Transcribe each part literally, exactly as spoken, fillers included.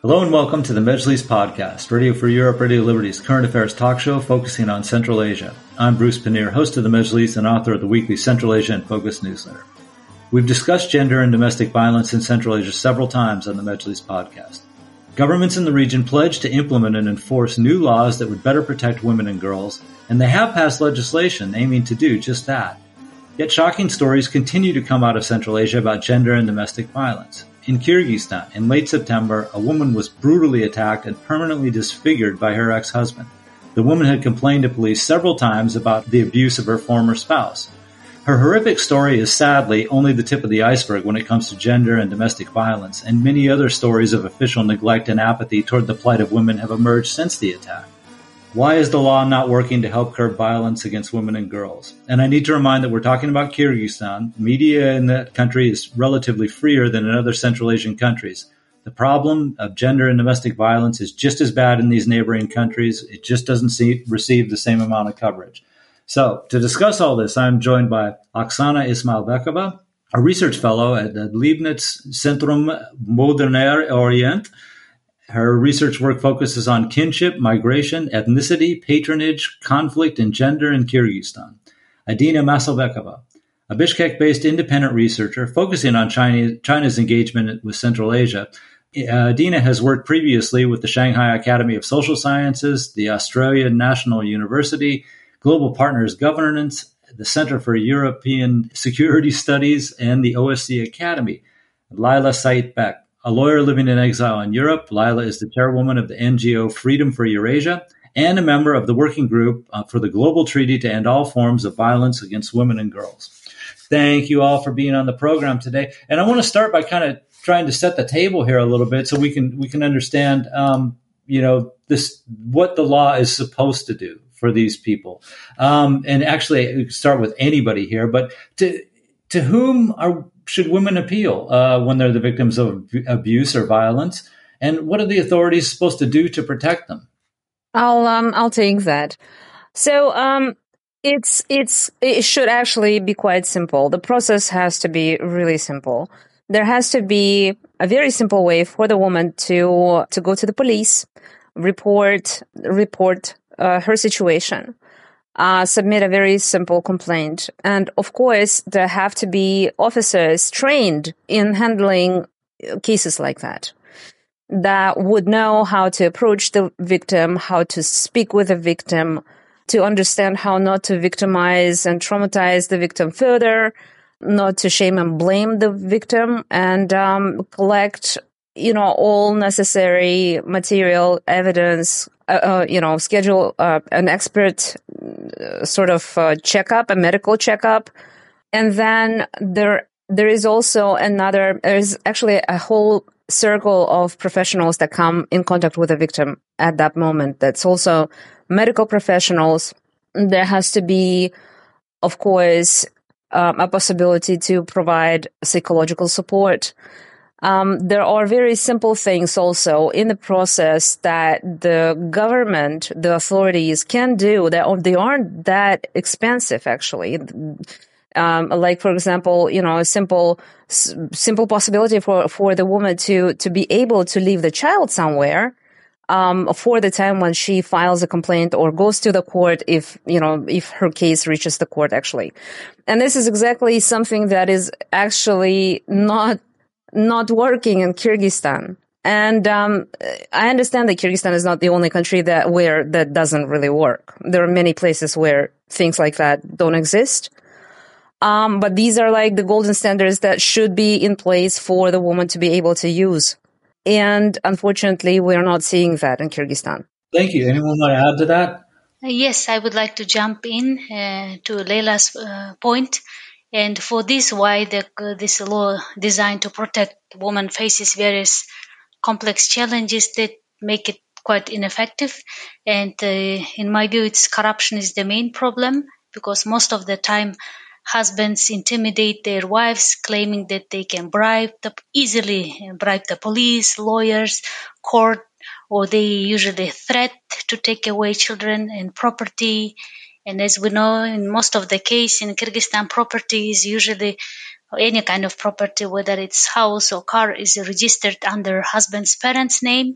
Hello and welcome to the Mejlis Podcast, Radio for Europe, Radio Liberty's current affairs talk show focusing on Central Asia. I'm Bruce Pannier, host of the Mejlis and author of the weekly Central Asia in Focus newsletter. We've discussed gender and domestic violence in Central Asia several times on the Mejlis Podcast. Governments in the region pledged to implement and enforce new laws that would better protect women and girls, and they have passed legislation aiming to do just that. Yet shocking stories continue to come out of Central Asia about gender and domestic violence. In Kyrgyzstan, in late September, a woman was brutally attacked and permanently disfigured by her ex-husband. The woman had complained to police several times about the abuse of her former spouse. Her horrific story is sadly only the tip of the iceberg when it comes to gender and domestic violence, and many other stories of official neglect and apathy toward the plight of women have emerged since the attack. Why is the law not working to help curb violence against women and girls? And I need to remind that we're talking about Kyrgyzstan. Media in that country is relatively freer than in other Central Asian countries. The problem of gender and domestic violence is just as bad in these neighboring countries. It just doesn't see, receive the same amount of coverage. So to discuss all this, I'm joined by Oksana Ismailbekova, a research fellow at the Leibniz Centrum Moderner Orient. Her research work focuses on kinship, migration, ethnicity, patronage, conflict, and gender in Kyrgyzstan. Adina Masalbekova, a Bishkek-based independent researcher focusing on China, China's engagement with Central Asia. Adina has worked previously with the Shanghai Academy of Social Sciences, the Australian National University, Global Partners Governance, the Center for European Security Studies, and the O S C Academy. Laila Saitbek, a lawyer living in exile in Europe. Laila is the chairwoman of the N G O Freedom for Eurasia and a member of the working group uh, for the Global Treaty to End All Forms of Violence Against Women and Girls. Thank you all for being on the program today. And I want to start by kind of trying to set the table here a little bit so we can we can understand, um, you know, this what the law is supposed to do for these people. Um, and actually, we can start with anybody here, but to to whom are should women appeal uh, when they're the victims of abuse or violence? And what are the authorities supposed to do to protect them? I'll um I'll take that. So um it's it's it should actually be quite simple. The process has to be really simple. There has to be a very simple way for the woman to to go to the police, report report uh, her situation. Uh, submit a very simple complaint. And of course, there have to be officers trained in handling cases like that, that would know how to approach the victim, how to speak with the victim, to understand how not to victimize and traumatize the victim further, not to shame and blame the victim, and um, collect, you know, all necessary material, evidence, uh, uh, you know, schedule uh, an expert uh, sort of uh, checkup, a medical checkup. And then there there is also another, there's actually a whole circle of professionals that come in contact with the victim at that moment. That's also medical professionals. There has to be, of course, um, a possibility to provide psychological support. Um, there are very simple things also in the process that the government, the authorities can do that they aren't that expensive, actually. Um, like, for example, you know, a simple, s- simple possibility for, for the woman to, to be able to leave the child somewhere, um, for the time when she files a complaint or goes to the court if, you know, if her case reaches the court, actually. And this is exactly something that is actually not not working in Kyrgyzstan. And um, I understand that Kyrgyzstan is not the only country that where that doesn't really work. There are many places where things like that don't exist. Um, but these are like the golden standards that should be in place for the woman to be able to use. And unfortunately, we're not seeing that in Kyrgyzstan. Thank you. Anyone want to add to that? Uh, yes, I would like to jump in uh, to Leila's uh, point. And for this, why the, uh, this law designed to protect women faces various complex challenges that make it quite ineffective. And uh, in my view, it's corruption is the main problem, because most of the time husbands intimidate their wives, claiming that they can bribe the, easily bribe the police, lawyers, court, or they usually threat to take away children and property. And as we know, in most of the case in Kyrgyzstan, property is usually any kind of property, whether it's house or car, is registered under husband's parents' name.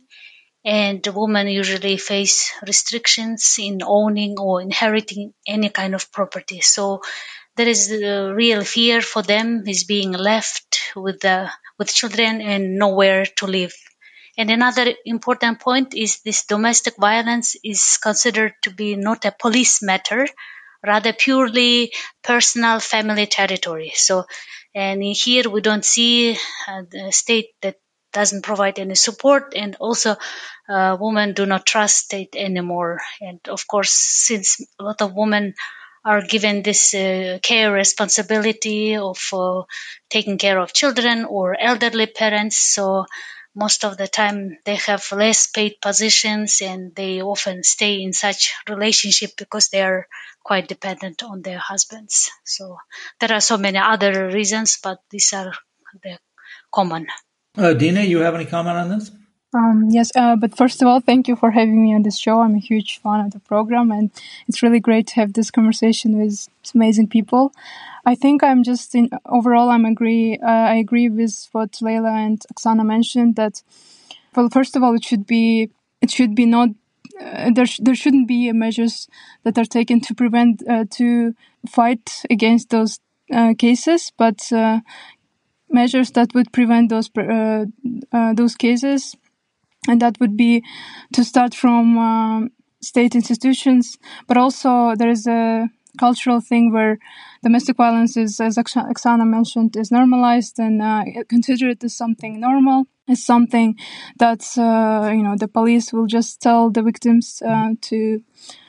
And women usually face restrictions in owning or inheriting any kind of property. So there is a real fear for them is being left with the with children and nowhere to live. And another important point is this domestic violence is considered to be not a police matter, rather purely personal family territory. So, and here we don't see uh, the state that doesn't provide any support, and also uh, women do not trust state anymore. And of course, since a lot of women are given this uh, care responsibility of uh, taking care of children or elderly parents, so most of the time they have less paid positions and they often stay in such relationship because they are quite dependent on their husbands. So there are so many other reasons, but these are the common. Uh, Dina, you have any comment on this? Um, yes, uh, but first of all, thank you for having me on this show. I'm a huge fan of the program, and it's really great to have this conversation with amazing people. I think I'm just in overall, I'm agree. Uh, I agree with what Leila and Oksana mentioned. That, well, first of all, it should be it should be not uh, there. Sh- there shouldn't be measures that are taken to prevent uh, to fight against those uh, cases, but uh, measures that would prevent those uh, uh, those cases. And that would be to start from um, state institutions, but also there is a cultural thing where domestic violence is, as Oksana mentioned, is normalized and uh, considered as something normal, as something that uh, you know the police will just tell the victims uh, to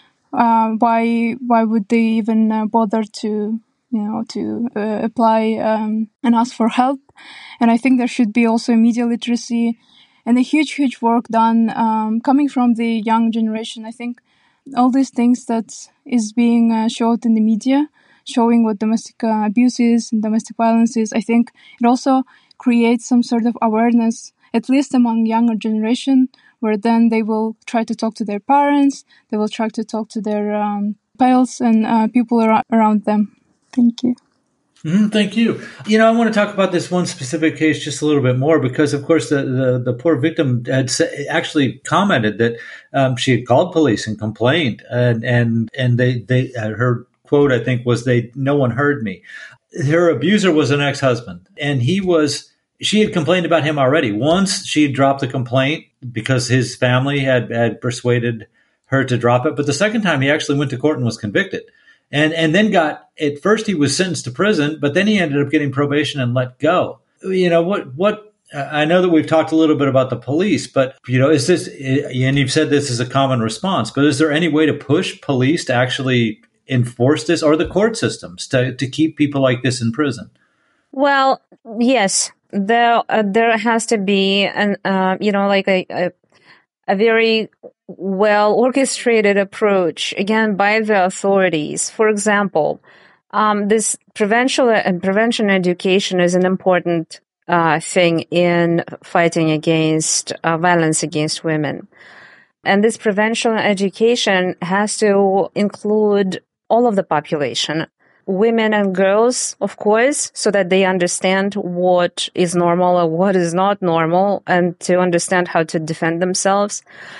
uh, why why would they even uh, bother to you know to uh, apply um, and ask for help. And I think there should be also media literacy. And a huge, huge work done um, coming from the young generation. I think all these things that is being uh, showed in the media, showing what domestic uh, abuse is and domestic violence is, I think it also creates some sort of awareness, at least among younger generation, where then they will try to talk to their parents, they will try to talk to their um, pals and uh, people ar- around them. Thank you. Mm, thank you. You know, I want to talk about this one specific case just a little bit more because, of course, the, the, the poor victim had actually commented that um, she had called police and complained, and and and they they her quote I think was they no one heard me. Her abuser was an ex-husband, and he was she had complained about him already. Once she had dropped the complaint because his family had had persuaded her to drop it, but the second time he actually went to court and was convicted. And and then got, at first he was sentenced to prison, but then he ended up getting probation and let go. You know, what, what, I know that we've talked a little bit about the police, but, you know, is this, and you've said this is a common response, but is there any way to push police to actually enforce this, or the court systems to, to keep people like this in prison? Well, yes, there, uh, there has to be an, uh, you know, like a, a, a very well orchestrated approach, again, by the authorities. For example, um, this prevention and prevention education is an important uh, thing in fighting against uh, violence against women. And this prevention education has to include all of the population, women and girls, of course, so that they understand what is normal or what is not normal, and to understand how to defend themselves.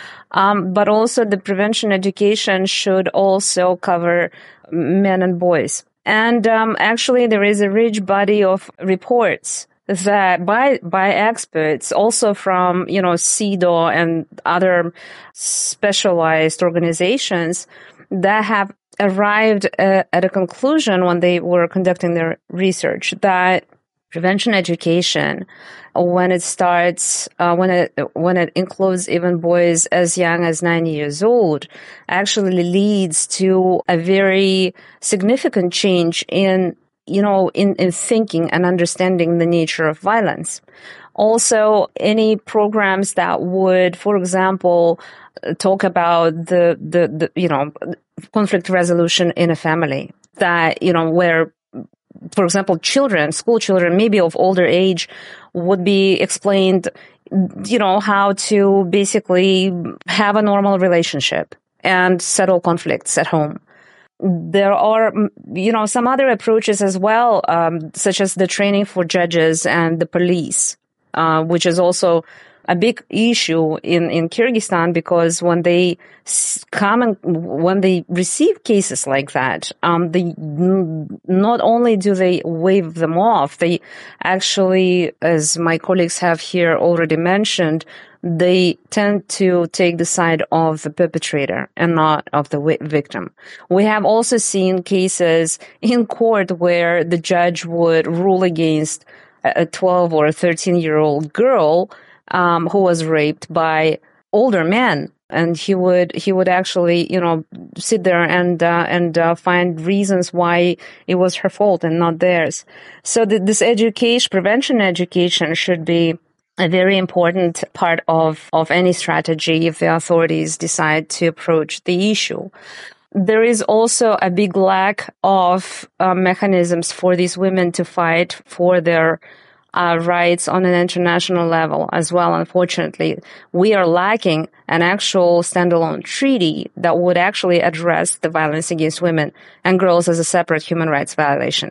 Um, but also the prevention education should also cover men and boys. And um, actually, there is a rich body of reports that by by experts, also from you know C E D A W and other specialized organizations that have arrived uh, at a conclusion when they were conducting their research that prevention education, when it starts, uh, when it when it includes even boys as young as nine years old, actually leads to a very significant change in you know in, in thinking and understanding the nature of violence. Also, any programs that would, for example, talk about the the, the you know conflict resolution in a family, that you know where, for example, children, school children, maybe of older age, would be explained, you know, how to basically have a normal relationship and settle conflicts at home. there are, you know, some other approaches as well, um, such as the training for judges and the police, uh, which is also a big issue in, in Kyrgyzstan, because when they come and when they receive cases like that, um, they not only do they wave them off, they actually, as my colleagues have here already mentioned, they tend to take the side of the perpetrator and not of the victim. We have also seen cases in court where the judge would rule against a twelve or a thirteen year old girl um, who was raped by older men. And he would he would actually, you know, sit there and uh, and uh, find reasons why it was her fault and not theirs. So that this education, prevention education, should be a very important part of, of any strategy if the authorities decide to approach the issue. There is also a big lack of uh, mechanisms for these women to fight for their uh, rights on an international level as well, unfortunately. We are lacking an actual standalone treaty that would actually address the violence against women and girls as a separate human rights violation.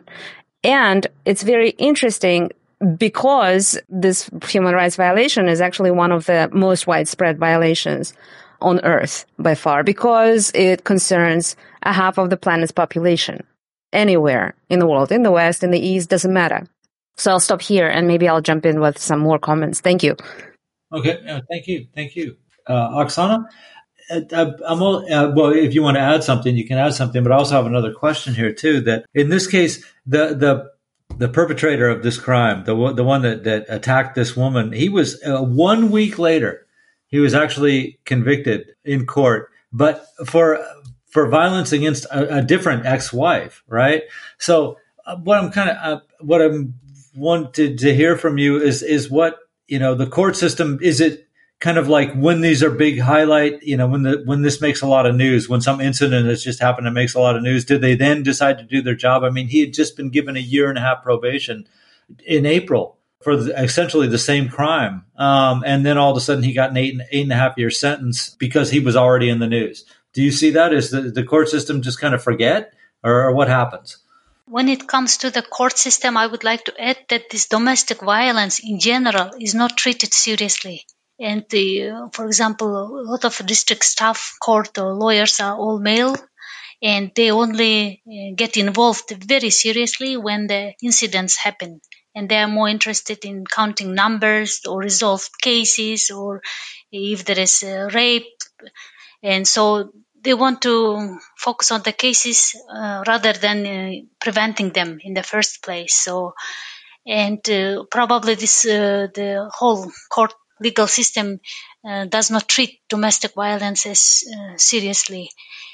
And it's very interesting because this human rights violation is actually one of the most widespread violations on Earth by far, because it concerns a half of the planet's population. Anywhere in the world, in the West, in the East, doesn't matter. So I'll stop here and maybe I'll jump in with some more comments. Thank you. Okay, uh, thank you, thank you. Uh, Oksana, uh, I'm all, uh, well, if you want to add something, you can add something, but I also have another question here too, that in this case, the the the perpetrator of this crime, the the one that, that attacked this woman, he was uh, one week later, he was actually convicted in court, but for for violence against a, a different ex-wife, right? So uh, what I'm kind of uh, what I'm wanted to hear from you is is what, you know, the court system, is it kind of like when these are big highlight, you know, when the when this makes a lot of news, when some incident has just happened and makes a lot of news, did they then decide to do their job? I mean, he had just been given a year and a half probation in April for the, essentially the same crime. Um, and then all of a sudden he got an eight, eight and a half year sentence because he was already in the news. Do you see that? Is the, the court system just kind of forget, or, or what happens? When it comes to the court system, I would like to add that this domestic violence in general is not treated seriously. And the, uh, for example, a lot of district staff, court or lawyers are all male, and they only uh, get involved very seriously when the incidents happen. And they are more interested in counting numbers or resolved cases, or if there is a rape. And so they want to focus on the cases uh, rather than uh, preventing them in the first place. So, and uh, probably this uh, the whole court legal system uh, does not treat domestic violence as uh, seriously.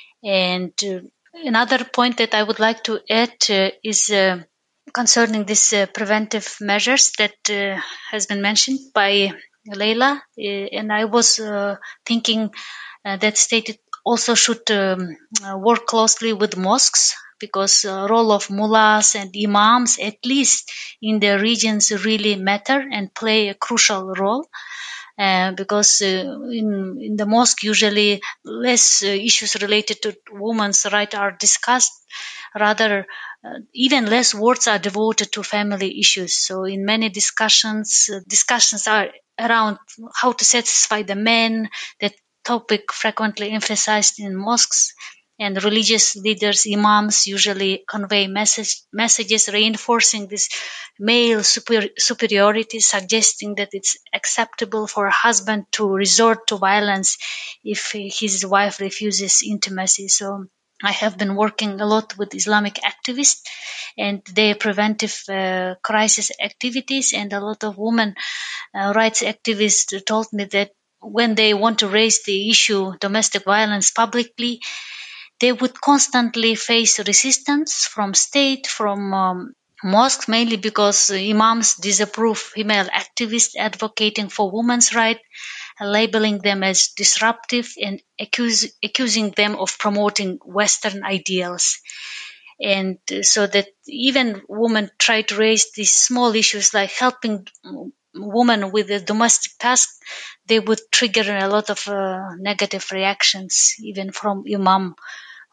And uh, another point that I would like to add uh, is uh, concerning these uh, preventive measures that uh, has been mentioned by Leila. Uh, and I was uh, thinking uh, that state also should um, work closely with mosques, because the uh, role of mullahs and imams, at least in the regions, really matter and play a crucial role. Uh, because uh, in, in the mosque, usually less uh, issues related to women's rights are discussed. Rather, uh, even less words are devoted to family issues. So in many discussions, uh, discussions are around how to satisfy the men, that topic frequently emphasized in mosques. And religious leaders, imams, usually convey message, messages reinforcing this male super, superiority, suggesting that it's acceptable for a husband to resort to violence if his wife refuses intimacy. So I have been working a lot with Islamic activists and their preventive uh, crisis activities, and a lot of women uh, rights activists told me that when they want to raise the issue domestic violence publicly, they would constantly face resistance from state, from um, mosques, mainly because imams disapprove female activists advocating for women's rights, labeling them as disruptive and accuse, accusing them of promoting Western ideals. And so that even women try to raise these small issues like helping women with the domestic task, they would trigger a lot of uh, negative reactions, even from imam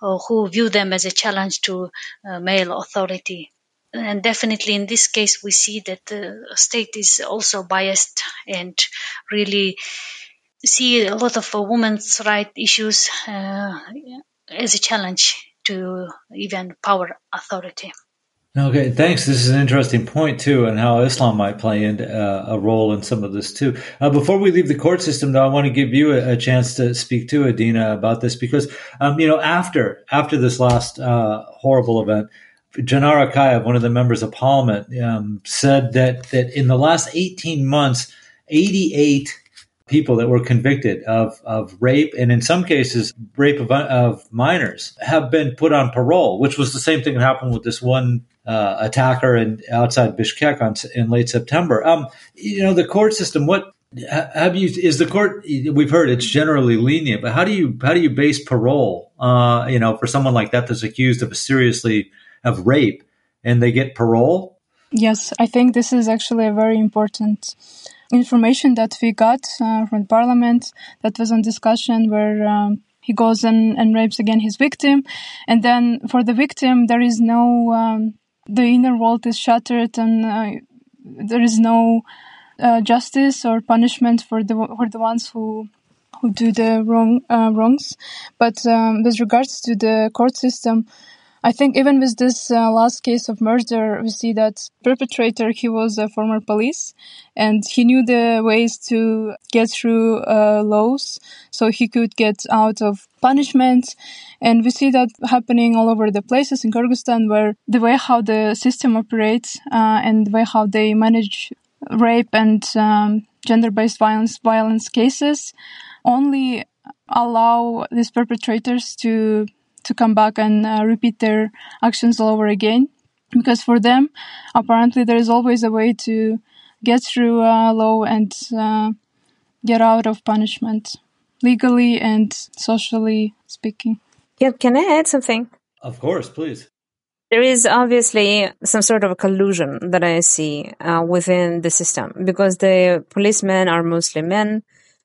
or who view them as a challenge to uh, male authority. And definitely in this case, we see that the state is also biased and really see a lot of uh, women's rights issues uh, as a challenge to even power authority. Okay, thanks. This is an interesting point, too, and how Islam might play into uh, a role in some of this, too. Uh, before we leave the court system, though, I want to give you a, a chance to speak to Adina about this because, um, you know, after after this last uh, horrible event, Janar Akayev, one of the members of parliament, um, said that, that in the last eighteen months, eighty-eight people that were convicted of, of rape and in some cases rape of, of minors have been put on parole, which was the same thing that happened with this one uh, attacker in, outside Bishkek on, in late September. Um, you know, the court system, what have you, is the court, we've heard it's generally lenient, but how do you, how do you base parole, uh, you know, for someone like that that's accused of a seriously of rape and they get parole? Yes, I think this is actually a very important information that we got uh, from Parliament that was on discussion where um, he goes and, and rapes again his victim. And then for the victim, there is no, um, the inner world is shattered and uh, there is no uh, justice or punishment for the for the ones who who do the wrong uh, wrongs. But um, with regards to the court system, I think even with this uh, last case of murder, we see that perpetrator, he was a former police and he knew the ways to get through uh, laws so he could get out of punishment. And we see that happening all over the places in Kyrgyzstan where the way how the system operates uh, and the way how they manage rape and um, gender-based violence, violence cases only allow these perpetrators to to come back and uh, repeat their actions all over again. Because for them, apparently there is always a way to get through uh, law and uh, get out of punishment, legally and socially speaking. Yeah, can I add something? Of course, please. There is obviously some sort of a collusion that I see uh, within the system because the policemen are mostly men,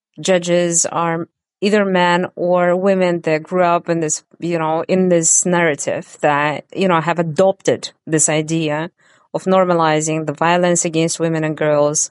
judges are either men or women that grew up in this, you know, in this narrative that, you know, have adopted this idea of normalizing the violence against women and girls,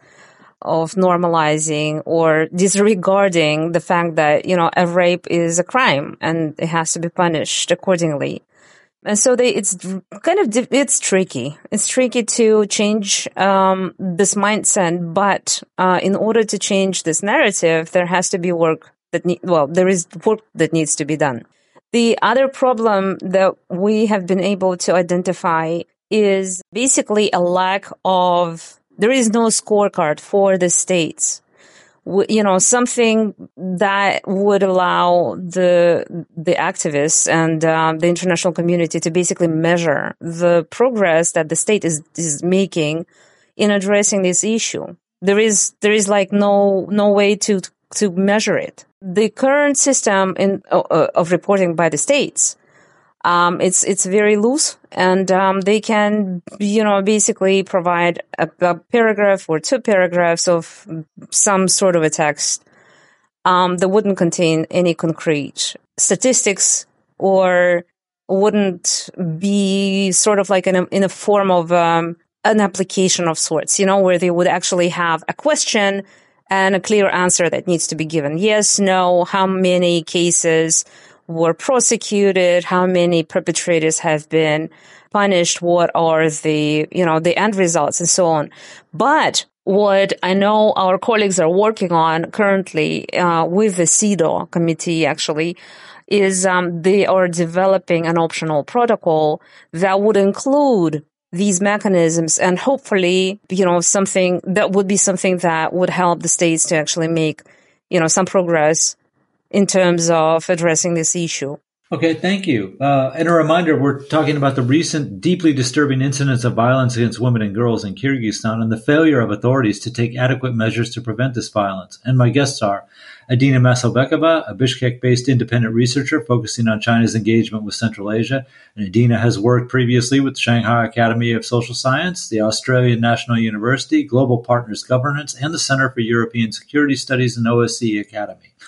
of normalizing or disregarding the fact that, you know, a rape is a crime and it has to be punished accordingly. And so they, it's kind of, it's tricky. It's tricky to change um, this mindset, but uh, in order to change this narrative, there has to be work that need, well, there is work that needs to be done. The other problem that we have been able to identify is basically a lack of, there is no scorecard for the states. You know, something that would allow the the activists and um, the international community to basically measure the progress that the state is is making in addressing this issue. There is there is like no no way to to measure it. The current system in uh, of reporting by the states, um, it's it's very loose, and um, they can, you know, basically provide a, a paragraph or two paragraphs of some sort of a text um, that wouldn't contain any concrete statistics or wouldn't be sort of like in a, in a form of um, an application of sorts, you know, where they would actually have a question and a clear answer that needs to be given. Yes, no, how many cases were prosecuted, how many perpetrators have been punished, what are the, you know, the end results and so on. But what I know our colleagues are working on currently uh, with the CEDAW committee actually is um, they are developing an optional protocol that would include these mechanisms and hopefully, you know, something that would be something that would help the states to actually make, you know, some progress in terms of addressing this issue. Okay, thank you. Uh, and a reminder, we're talking about the recent deeply disturbing incidents of violence against women and girls in Kyrgyzstan and the failure of authorities to take adequate measures to prevent this violence. And my guests are Adina Maselbekova, a Bishkek-based independent researcher focusing on China's engagement with Central Asia. And Adina has worked previously with the Shanghai Academy of Social Science, the Australian National University, Global Partners Governance, and the Center for European Security Studies and O S C E Academy.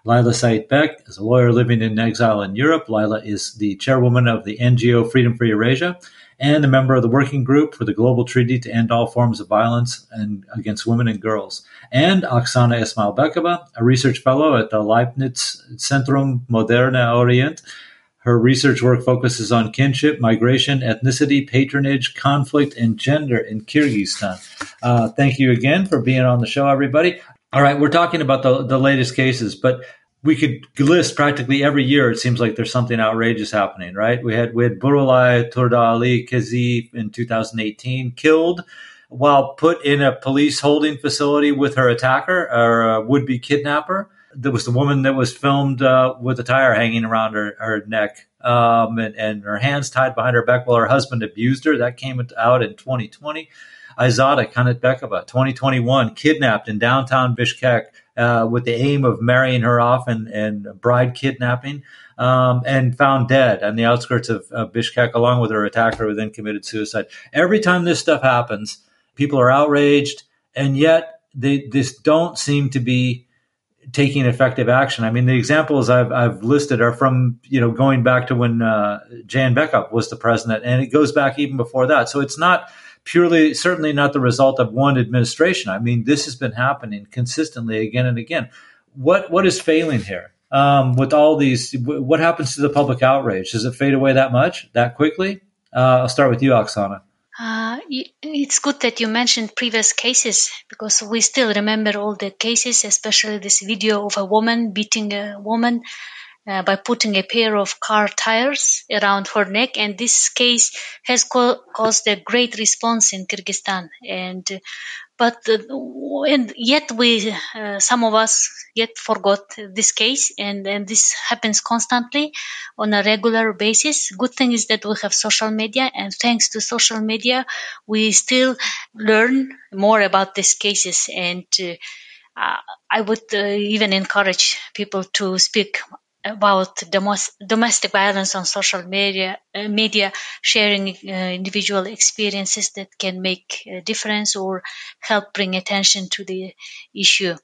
Lila Said Beck is a lawyer living in exile in Europe. Lila is the chairwoman of the N G O Freedom for Eurasia and a member of the Working Group for the Global Treaty to End All Forms of Violence and Against Women and Girls. And Oksana Ismailbekova, a research fellow at the Leibniz Centrum Moderne Orient. Her research work focuses on kinship, migration, ethnicity, patronage, conflict, and gender in Kyrgyzstan. Uh, thank you again for being on the show, everybody. All right, we're talking about the, the latest cases, but we could list practically every year. It seems like there's something outrageous happening, right? We had we had Burulay Turda-Ali Kezi in two thousand eighteen killed while put in a police holding facility with her attacker or a would-be kidnapper. There was the woman that was filmed uh, with a tire hanging around her, her neck um, and, and her hands tied behind her back while her husband abused her. That came out in twenty twenty. Aizada Kanatbekova, twenty twenty-one, kidnapped in downtown Bishkek uh, with the aim of marrying her off and, and bride kidnapping, um, and found dead on the outskirts of, of Bishkek along with her attacker who then committed suicide. Every time this stuff happens, people are outraged, and yet they this don't seem to be taking effective action. I mean, the examples I've, I've listed are from, you know, going back to when uh, Jan Bekup was the president, and it goes back even before that. So it's not purely, certainly not the result of one administration. I mean, this has been happening consistently again and again. What What is failing here? Um, with all these, what happens to the public outrage? Does it fade away that much, that quickly? Uh, I'll start with you, Oksana. Uh, it's good that you mentioned previous cases because we still remember all the cases, especially this video of a woman beating a woman uh, by putting a pair of car tires around her neck. And this case has co- caused a great response in Kyrgyzstan. And uh, but uh, and yet we, uh, some of us, yet forgot this case, and, and this happens constantly on a regular basis. Good thing is that we have social media, and thanks to social media, we still learn more about these cases. And uh, uh, I would uh, even encourage people to speak about domestic violence on social media, uh, media sharing uh, individual experiences that can make a difference or help bring attention to the issue.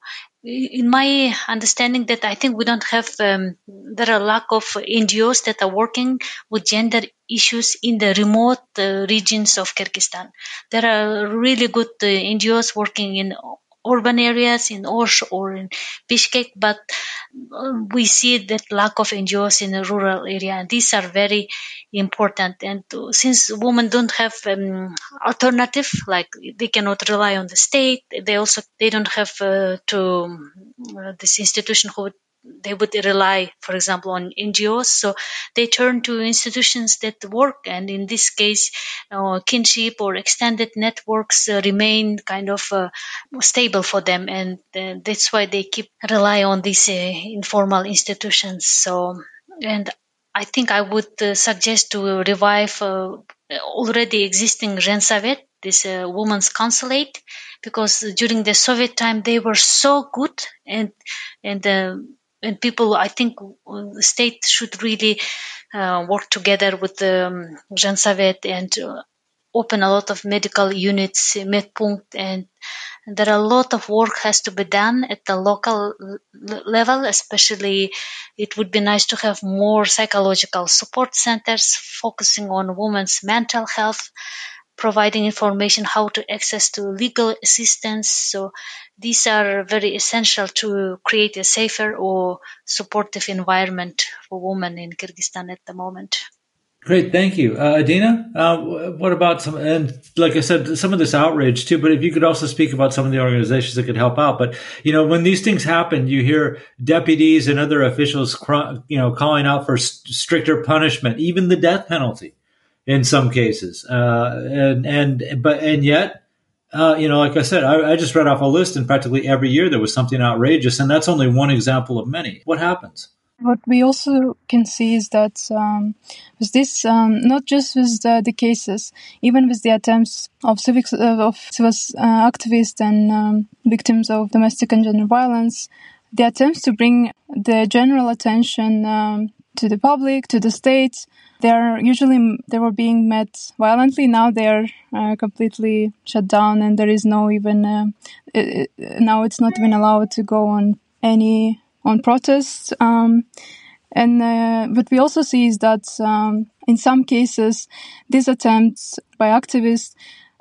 In my understanding, that I think we don't have, um, there are a lack of N G Os that are working with gender issues in the remote uh, regions of Kyrgyzstan. There are really good uh, N G Os working in urban areas, in Osh or in Bishkek, but we see that lack of N G Os in the rural area, and these are very important. And since women don't have um, alternative, like they cannot rely on the state, they also they don't have uh, to uh, this institution who would, they would rely, for example, on N G Os. So they turn to institutions that work, and in this case, uh, kinship or extended networks uh, remain kind of uh, stable for them, and uh, that's why they keep rely on these uh, informal institutions. So, and I think I would uh, suggest to revive uh, already existing Zhensavet, this uh, women's consulate, because during the Soviet time they were so good, and and uh, and people, I think the state should really uh, work together with the um, Zhensavet and uh, open a lot of medical units, medpunkt, and there are a lot of work has to be done at the local level. Especially, it would be nice to have more psychological support centers focusing on women's mental health, providing information how to access to legal assistance. So these are very essential to create a safer or supportive environment for women in Kyrgyzstan at the moment. Great, thank you. Uh, Adina, uh, what about some, and like I said, some of this outrage too, but if you could also speak about some of the organizations that could help out. But, you know, when these things happen, you hear deputies and other officials, you know, calling out for st- stricter punishment, even the death penalty in some cases. Uh, and, and, but, and yet, uh, you know, like I said, I, I just read off a list, and practically every year there was something outrageous, and that's only one example of many. What happens? What we also can see is that um, with this, um, not just with the, the cases, even with the attempts of civic uh, of civil uh, activists and um, victims of domestic and gender violence, the attempts to bring the general attention um, to the public, to the state, they are usually they were being met violently. Now they are uh, completely shut down, and there is no even uh, it, it, now it's not even allowed to go on any on protests. Um, and uh, what we also see is that um, in some cases, these attempts by activists,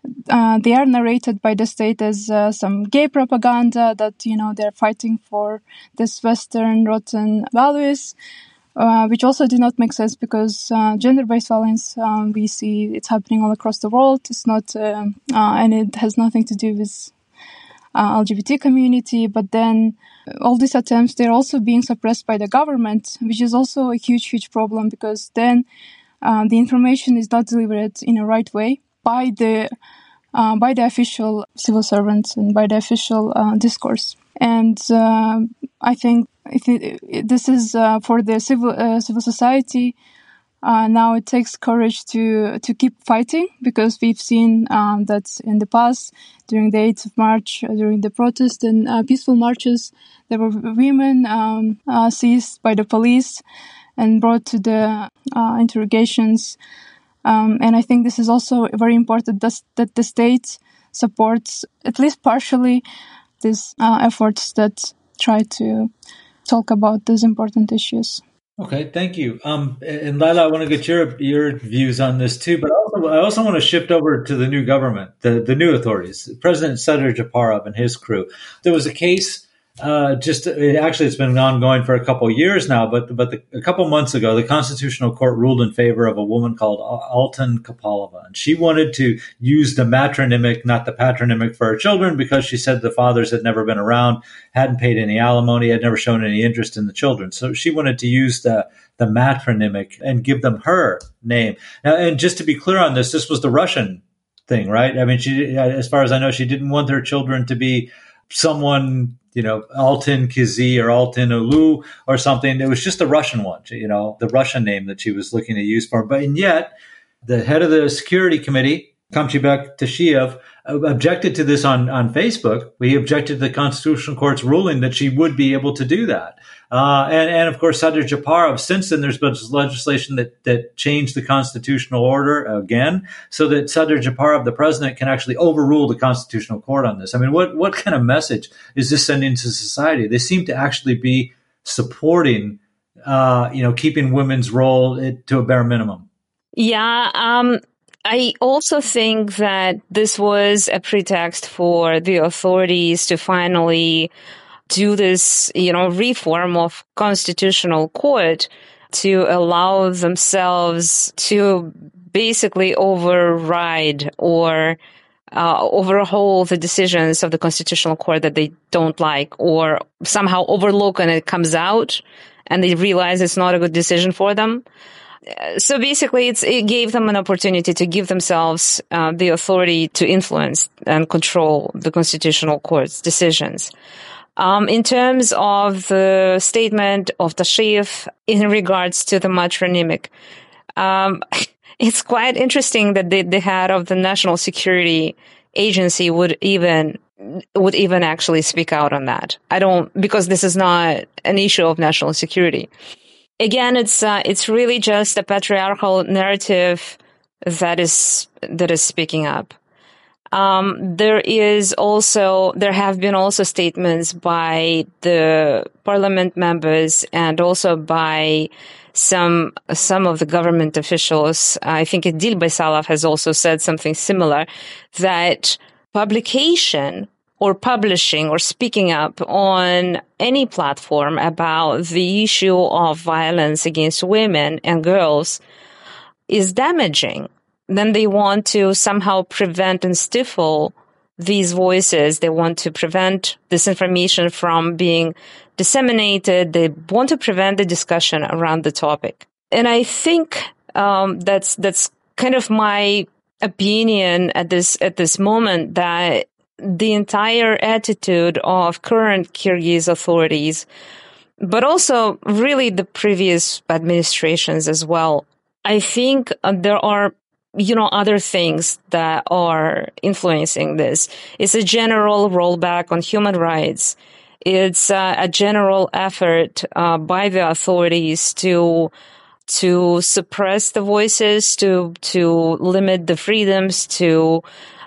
uh, they are narrated by the state as uh, some gay propaganda, that, you know, they're fighting for this Western rotten values, uh, which also did not make sense because uh, gender-based violence, um, we see it's happening all across the world. It's not, uh, uh, and it has nothing to do with uh, L G B T community. But then all these attempts, they're also being suppressed by the government, which is also a huge, huge problem, because then uh, the information is not delivered in a right way by the uh, by the official civil servants and by the official uh, discourse. And uh, I think if it, it, this is uh, for the civil uh, civil society. Uh, now it takes courage to to keep fighting, because we've seen um, that in the past, during the eighth of March, uh, during the protest and uh, peaceful marches, there were women um, uh, seized by the police and brought to the uh, interrogations. Um, and I think this is also very important that, that the state supports, at least partially, these uh, efforts that try to talk about these important issues. Okay, thank you. Um, and Lila, I want to get your your views on this too, but also, I also want to shift over to the new government, the, the new authorities, President Sadr Japarov and his crew. There was a case, uh, just it, actually it's been ongoing for a couple of years now, but but the, a couple months ago, the Constitutional Court ruled in favor of a woman called Altan Kapalova, and she wanted to use the matronymic, not the patronymic, for her children because she said the fathers had never been around, hadn't paid any alimony, had never shown any interest in the children. So she wanted to use the, the matronymic and give them her name. Now, and just to be clear on this, this was the Russian thing, right? I mean, she, as far as I know, she didn't want her children to be someone, you know, Altin Kizi or Altin Ulu or something. It was just the Russian one, you know, the Russian name that she was looking to use for. But and yet, the head of the security committee, Kamchibek Tashiev, objected to this on, on Facebook. We objected to the Constitutional Court's ruling that she would be able to do that. Uh, and, and of course, Sadr Japarov, since then, there's been legislation that, that changed the constitutional order again, so that Sadr Japarov, the president, can actually overrule the Constitutional Court on this. I mean, what, what kind of message is this sending to society? They seem to actually be supporting, uh, you know, keeping women's role to a bare minimum. Yeah, um, I also think that this was a pretext for the authorities to finally do this, you know, reform of constitutional court to allow themselves to basically override or uh, overhaul the decisions of the constitutional court that they don't like, or somehow overlook and it comes out and they realize it's not a good decision for them. So basically, it's, it gave them an opportunity to give themselves uh, the authority to influence and control the constitutional court's decisions. Um, in terms of the statement of Tashiev in regards to the matronymic, um, it's quite interesting that the, the head of the National Security Agency would even would even actually speak out on that. I don't, because this is not an issue of national security. Again, it's uh, it's really just a patriarchal narrative that is that is speaking up. Um, there is also there have been also statements by the parliament members and also by some some of the government officials. I think Idil Baisalov has also said something similar, that publication or publishing or speaking up on any platform about the issue of violence against women and girls is damaging. Then they want to somehow prevent and stifle these voices. They want to prevent this information from being disseminated. They want to prevent the discussion around the topic. And I think um, that's that's kind of my opinion at this at this moment, that the entire attitude of current Kyrgyz authorities, but also really the previous administrations as well, I think uh, there are, you know, other things that are influencing this. It's a general rollback on human rights. It's uh, a general effort uh, by the authorities to to suppress the voices, to to limit the freedoms, to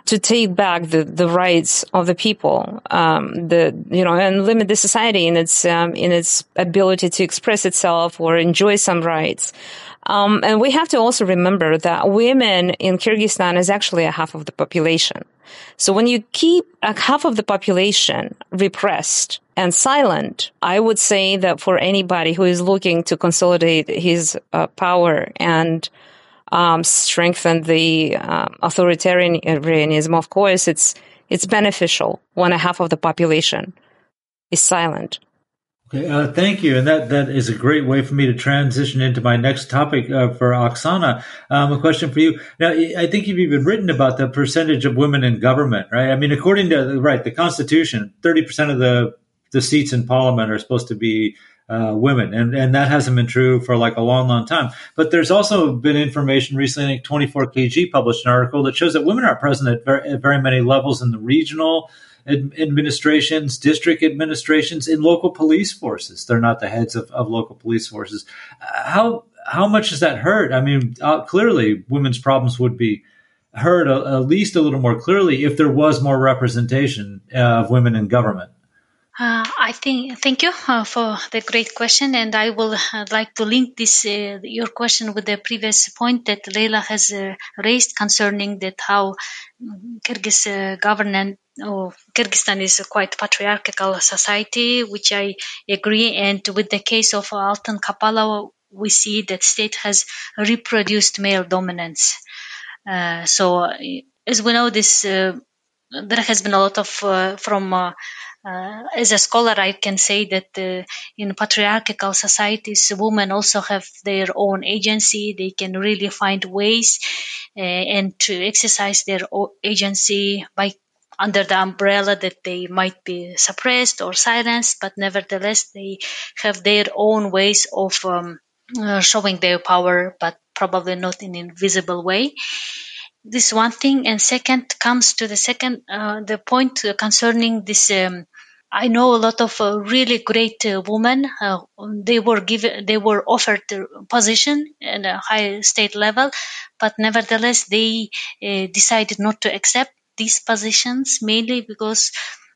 to take back the, the rights of the people, um, the you know, and limit the society in its um, in its ability to express itself or enjoy some rights. Um, and we have to also remember that women in Kyrgyzstan is actually a half of the population. So when you keep a half of the population repressed and silent, I would say that for anybody who is looking to consolidate his uh, power and um, strengthen the uh, authoritarianism, of course, it's it's beneficial when a half of the population is silent. Okay, uh, thank you. And that, that is a great way for me to transition into my next topic uh, for Oksana. Um, a question for you. Now, I think you've even written about the percentage of women in government, right? I mean, according to, right, the Constitution, thirty percent of the, the seats in parliament are supposed to be uh, women. And, and that hasn't been true for like a long, long time. But there's also been information recently, I think twenty-four K G published an article that shows that women aren't present at very, at very many levels in the regional administrations, district administrations, in local police forces. They're not the heads of, of local police forces. Uh, how how much does that hurt? I mean, uh, clearly women's problems would be heard a, at least a little more clearly if there was more representation uh, of women in government. Uh, I think, thank you uh, for the great question, and I will uh, like to link this uh, your question with the previous point that Leila has uh, raised concerning that how Kyrgyz uh, government or Kyrgyzstan is a quite patriarchal society, which I agree. And with the case of Altan Kapala, we see that state has reproduced male dominance. Uh, so, as we know, this uh, there has been a lot of uh, from. Uh, Uh, as a scholar, I can say that uh, in patriarchal societies, women also have their own agency. They can really find ways uh, and to exercise their agency by under the umbrella that they might be suppressed or silenced, but nevertheless, they have their own ways of um, uh, showing their power, but probably not in an invisible way. This one thing, and second comes to the second uh, the point concerning this. Um, I know a lot of uh, really great uh, women. Uh, they were given, they were offered a position at a high state level, but nevertheless they uh, decided not to accept these positions, mainly because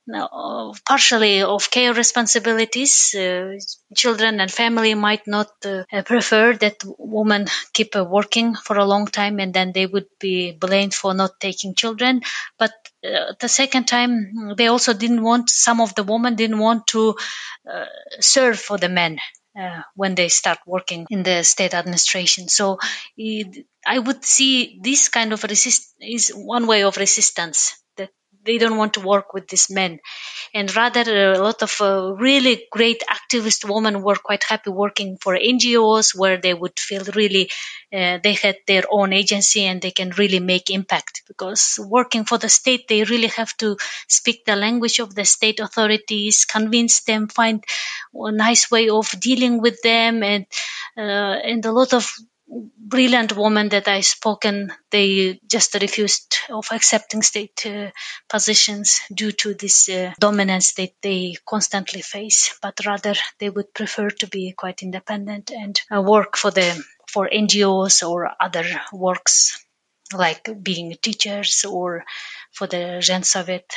uh, partially of care responsibilities. Uh, children and family might not uh, prefer that women keep uh, working for a long time, and then they would be blamed for not taking children. But uh, the second time, they also didn't want, some of the women didn't want to uh, serve for the men uh, when they start working in the state administration. So it, I would see this kind of resist is one way of resistance, that they don't want to work with these men. And rather, a lot of uh, really great activist women were quite happy working for N G Os, where they would feel really uh, they had their own agency and they can really make impact. Because working for the state, they really have to speak the language of the state authorities, convince them, find a nice way of dealing with them, and uh, and a lot of brilliant women that I spoken, they just refused of accepting state uh, positions due to this uh, dominance that they constantly face, but rather they would prefer to be quite independent and uh, work for the for N G Os or other works like being teachers or for the Zhensovet.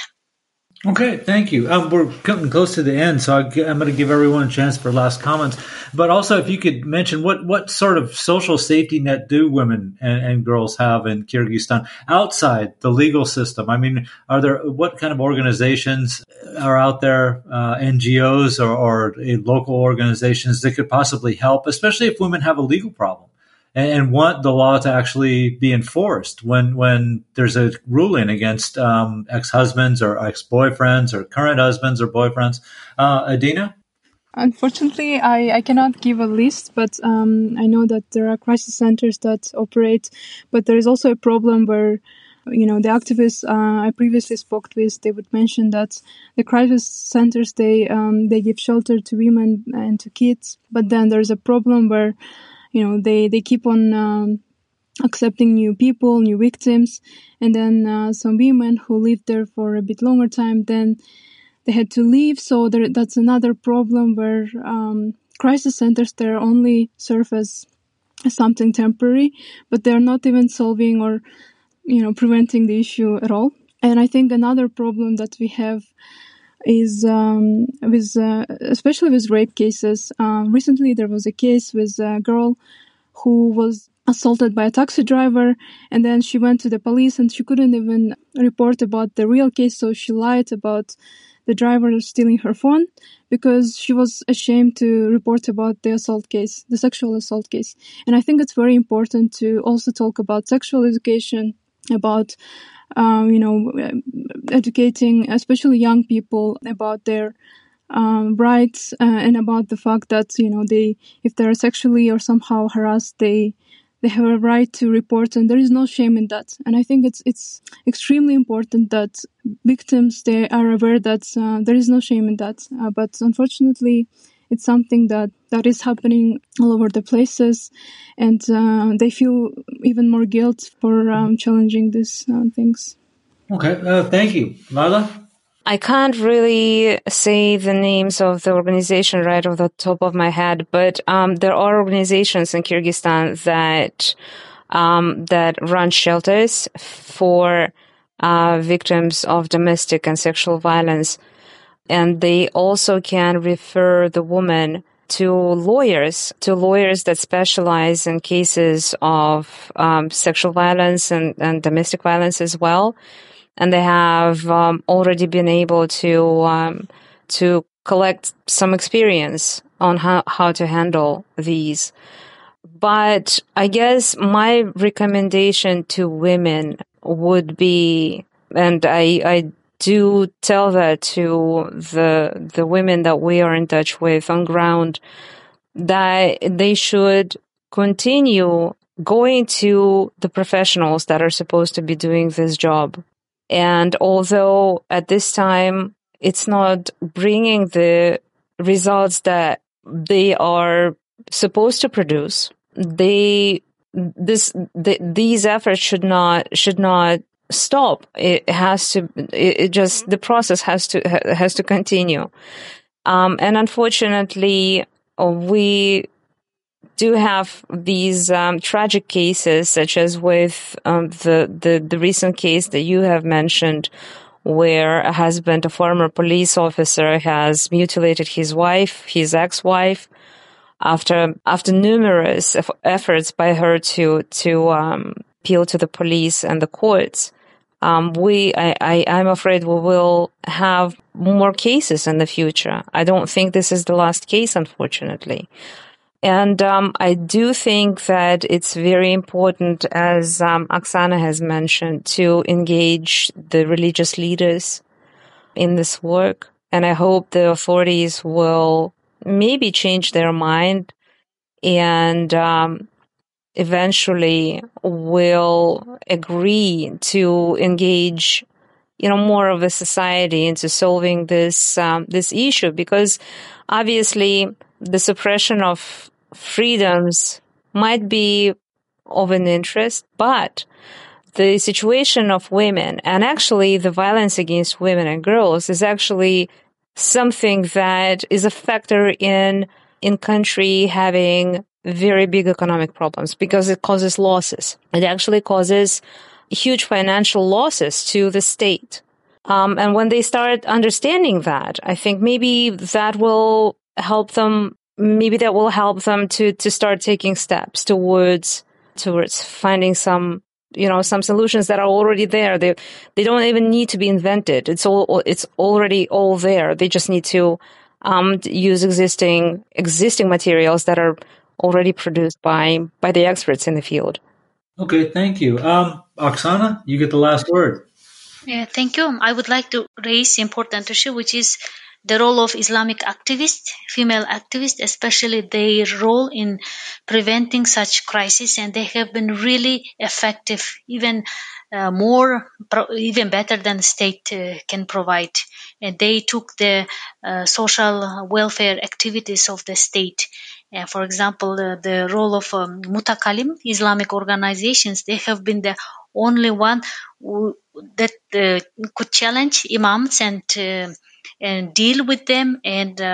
Okay, thank you. Um, we're coming close to the end, so I, I'm going to give everyone a chance for last comments. But also, if you could mention what, what sort of social safety net do women and, and girls have in Kyrgyzstan outside the legal system? I mean, are there what kind of organizations are out there, uh, N G Os or, or local organizations that could possibly help, especially if women have a legal problem and want the law to actually be enforced when when there's a ruling against um, ex-husbands or ex-boyfriends or current husbands or boyfriends? Uh, Adina? Unfortunately, I, I cannot give a list, but um, I know that there are crisis centers that operate, but there is also a problem where, you know, the activists uh, I previously spoke with, they would mention that the crisis centers, they um, they give shelter to women and to kids, but then there's a problem where, you know, they, they keep on um, accepting new people, new victims, and then uh, some women who lived there for a bit longer time, then they had to leave. So there, that's another problem where um, crisis centers, they only serve as something temporary, but they're not even solving or you know, preventing the issue at all. And I think another problem that we have is um, with, uh, especially with rape cases. Uh, recently, there was a case with a girl who was assaulted by a taxi driver, and then she went to the police and she couldn't even report about the real case, so she lied about the driver stealing her phone because she was ashamed to report about the assault case, the sexual assault case. And I think it's very important to also talk about sexual education, about um, you know, educating especially young people about their um, rights uh, and about the fact that, you know, they, if they're sexually or somehow harassed, they they have a right to report, and there is no shame in that. And I think it's it's extremely important that victims, they are aware that uh, there is no shame in that. Uh, but unfortunately, it's something that, that is happening all over the places, and uh, they feel even more guilt for um, challenging these uh, things. Okay, uh, thank you. Lala? I can't really say the names of the organization right off the top of my head, but um, there are organizations in Kyrgyzstan that um, that run shelters for uh, victims of domestic and sexual violence, and they also can refer the woman to lawyers, to lawyers that specialize in cases of um, sexual violence and, and domestic violence as well. And they have um, already been able to um, to collect some experience on how, how to handle these. But I guess my recommendation to women would be, and I, I do tell that to the the women that we are in touch with on ground, that they should continue going to the professionals that are supposed to be doing this job. And although at this time it's not bringing the results that they are supposed to produce, they this the, these efforts should not should not stop. It has to. It, it just the process has to has to continue. Um, and unfortunately, we do have these um, tragic cases, such as with um, the, the the recent case that you have mentioned, where a husband, a former police officer, has mutilated his wife, his ex-wife, after after numerous efforts by her to to um, appeal to the police and the courts. Um, we, I, I, I'm afraid we will have more cases in the future. I don't think this is the last case, unfortunately. And um, I do think that it's very important, as um, Oksana has mentioned, to engage the religious leaders in this work. And I hope the authorities will maybe change their mind and um, eventually will agree to engage, you know, more of a society into solving this um, this issue, because obviously the suppression of freedoms might be of an interest, but the situation of women, and actually the violence against women and girls, is actually something that is a factor in in country having very big economic problems, because it causes losses. It actually causes huge financial losses to the state. Um, and when they start understanding that, I think maybe that will help them. Maybe that will help them to to start taking steps towards towards finding some, you know, some solutions that are already there. They they don't even need to be invented. It's all it's already all there. They just need to um, use existing existing materials that are already produced by by the experts in the field. Okay, thank you. Um, Oksana, you get the last word. Yeah, thank you. I would like to raise important issue, which is the role of Islamic activists, female activists, especially their role in preventing such crises, and they have been really effective, even uh, more, even better than the state uh, can provide. And they took the uh, social welfare activities of the state. Uh, for example, uh, the role of um, Mutakalim, Islamic organizations, they have been the only one who, that uh, could challenge imams and uh, and deal with them and uh,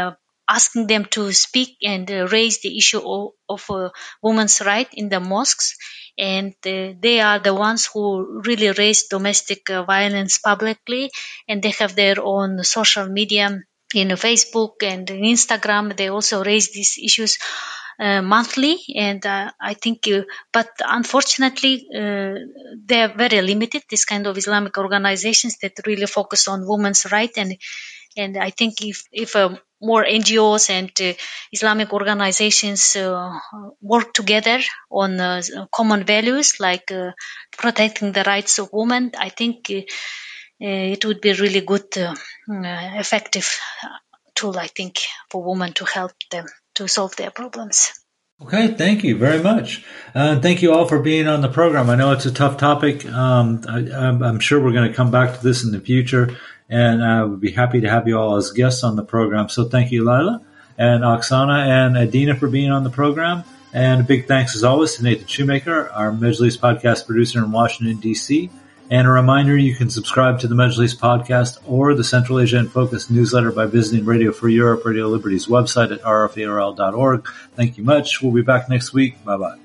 asking them to speak and uh, raise the issue of, of uh, women's rights in the mosques. And uh, they are the ones who really raise domestic uh, violence publicly, and they have their own social media in Facebook and in Instagram. They also raise these issues uh, monthly, and uh, I think, uh, but unfortunately, uh, they are very limited. This kind of Islamic organizations that really focus on women's rights, and and I think if if uh, more N G Os and uh, Islamic organizations uh, work together on uh, common values like uh, protecting the rights of women, I think uh, uh, it would be a really good, uh, uh, effective tool, I think, for women to help them to solve their problems. Okay, thank you very much. Uh, thank you all for being on the program. I know it's a tough topic. Um, I, I'm, I'm sure we're going to come back to this in the future, and I would be happy to have you all as guests on the program. So thank you, Lila and Oksana and Adina, for being on the program. And a big thanks, as always, to Nathan Shoemaker, our Majlis podcast producer in Washington, D C And a reminder, you can subscribe to the Majlis podcast or the Central Asia in Focus newsletter by visiting Radio Free Europe, Radio Liberty's website at r f a r l dot org. Thank you much. We'll be back next week. Bye-bye.